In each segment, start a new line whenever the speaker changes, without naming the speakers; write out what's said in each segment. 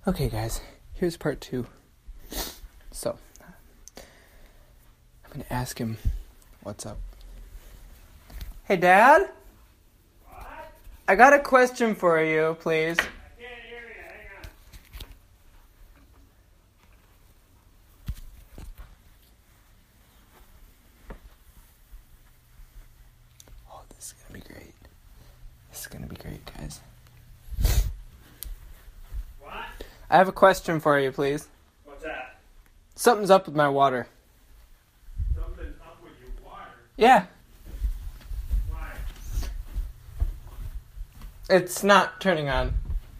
Okay, guys, here's part 2. So, I'm going to ask him what's up. Hey, Dad?
What?
I got a question for you, please.
I can't hear you. Hang on.
Oh, this is going to be great. This is going to be great, guys.
What?
I have a question for you, please.
What's that?
Something's up with my water.
Something's up with your water.
Yeah,
Why?
it's not turning on.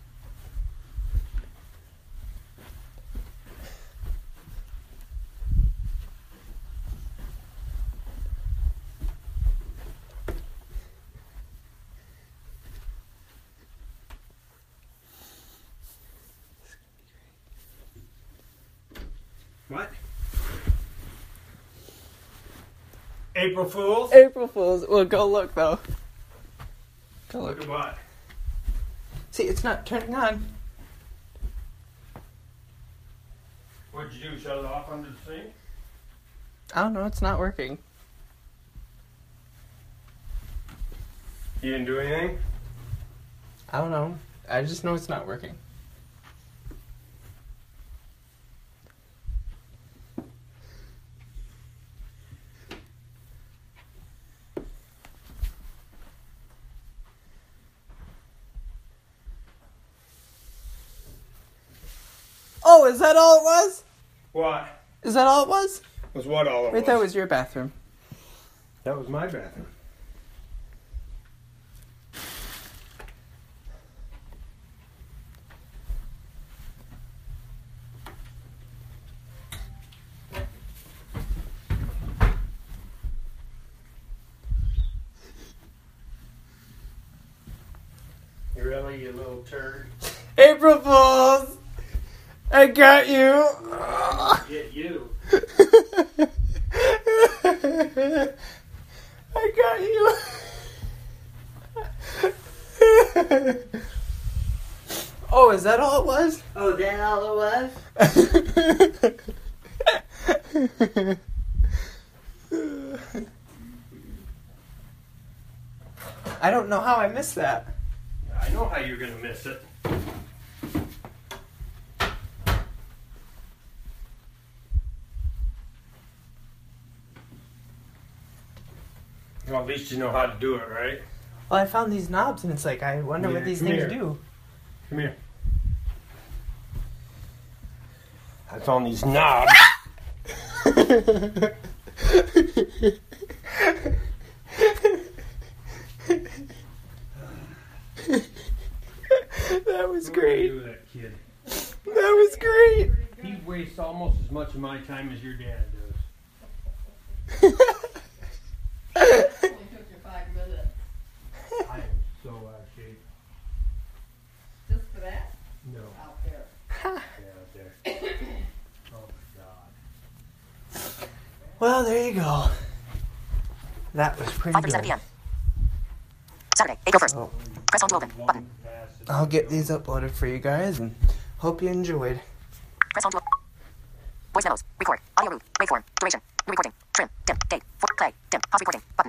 What? April Fools?
April Fools. Well, go look, though. Go
Look
look.
at what?
See, it's not turning on.
What'd you do? Shut it off under the sink?
I don't know, it's not working.
You didn't do anything?
I don't know. I just know it's not working. Oh, is that all it was?
What?
Is that all it was?
Was what all it
Wait,
was?
that was your bathroom.
That was my bathroom. Really, you little turd?
April Fools! I got you!
Get you.
I got you! Oh, is that all it was?
Oh, that all it was?
I don't know how I missed that.
I know how you're gonna miss it. Well, at least you know how to do it, right?
Well, I found these knobs and it's like, I wonder
Yeah,
what these
come
things
here.
do.
Come here. I found these knobs.
That was great.
Do that, kid.
That was great.
He wastes almost as much of my time as your dad does.
Only took you 5 minutes.
I am so out of shape.
Just for that?
No.
Out there.
Yeah, out there. Oh my God.
Well, there you go. That was pretty
5:37
good.
p.m. Saturday, April 1st.
Oh,
Press home to open. Button.
I'll get these uploaded for you guys and hope you enjoyed.
Press home to open. Voice memos. Record. Audio root. Waveform. Duration. New recording. Trim. Dim. Date. Play. Dim. Pause recording. Button.